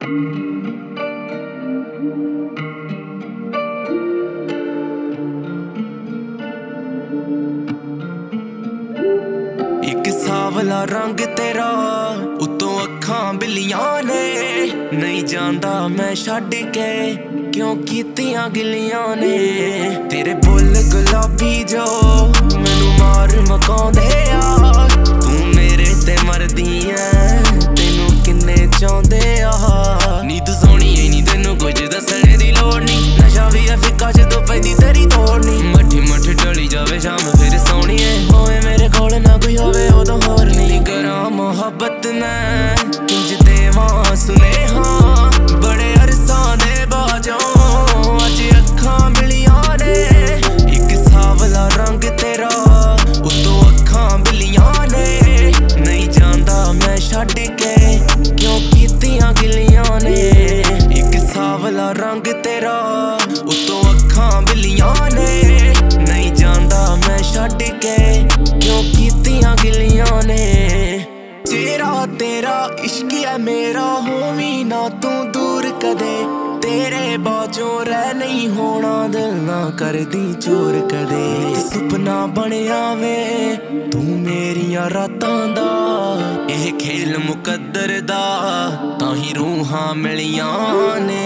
एक सावला रंग तेरा उतों अखां बिल्लियां ने नहीं जांदा मैं छड्ड के क्यों कीतियां गिल्लियां ने तेरे बुल गुलाबी जो मैनू मार मकाउंदे आ तू मेरे ते मरदी ऐ तेनू किन्ने चाहुंदे आ नी तू सोहणी ऐ नी तेनू कुछ दस्सणे दी लोड़ नी नशा भी ऐ फिक्का जदों पैंदी तेरी तोड़ नी मट्ठी मट्ठी ढली जावे शाम फिर सोहणीए होए मेरे कोल ना कोई होवे उदों होर नी करां मुहब्बत मैं किंज देवां सुनेहा बड़े अरसां दे बाजों अज अखां मिलियां ने इक सावला रंग तेरा उतों अखां बिल्लियां ने नहीं जांदा मैं छड्ड के क्यों कीतियां गिल्लियां ने इक सावला रंग तेरा उतों अखां बिल्लियां ने नहीं जांदा मैं छड्ड के क्यों कीतियां गिल्लियां ने तेरा तेरा इश्क है मेरा होवी ना तू दूर कदे तेरे बाजों रह नहीं होना दिल ना करदी चोर कदे सुपना बनिया वे तू मेरियां रातां दा एह खेल मुकद्दर दा ताहीं रूहां मिलियां ने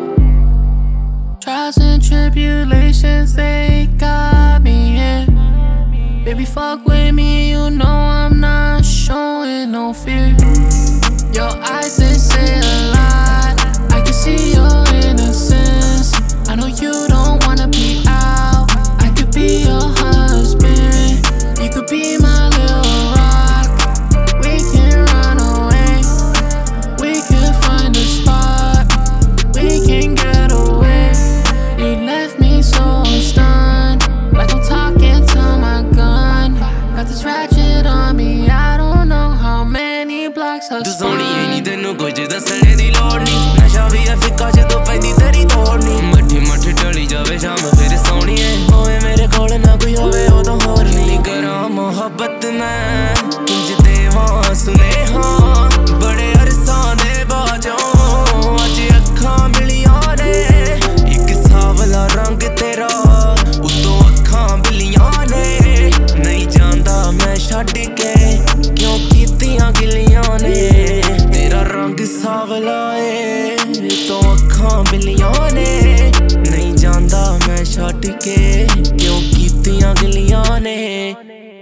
Trials and tribulations, they got me here. Baby, fuck with me, you know I'm not showing no fear. Your eyes, they say a lot. I can see your innocence. I know you don't wanna be out. I could be your husband. You could be my little rock. We can run away. We can find a spot. We can get away. You left me so stunned, like I'm talking to my gun. Got this ratchet on me, I don't know how many blocks I've तू सोहणी ऐ नी spun. तेनू कुछ दस्सणे दी लोड़ नी नशा भी ऐ फिक्का जदों पैंदी तेरी तोड़ नी मट्ठी मट्ठी ढली जावे शाम फिर सोहणीए होए मेरे कोल ना कोई होवे उदों होर नी करां मुहब्बत मैं किंज देवां सुनेहा बड़े अरसां दे बाजों अज अखां मिलियां ने इक सावला रंग तेरा उतों अखां बिल्लियां ने नहीं जांदा मैं छड्ड के क्यों कीतियां गिल्लियां ने तेरा रंग सावला ए उतों अखां बिल्लियां ने नहीं जांदा मैं छड्ड के क्यों कीतियां गिल्लियां ने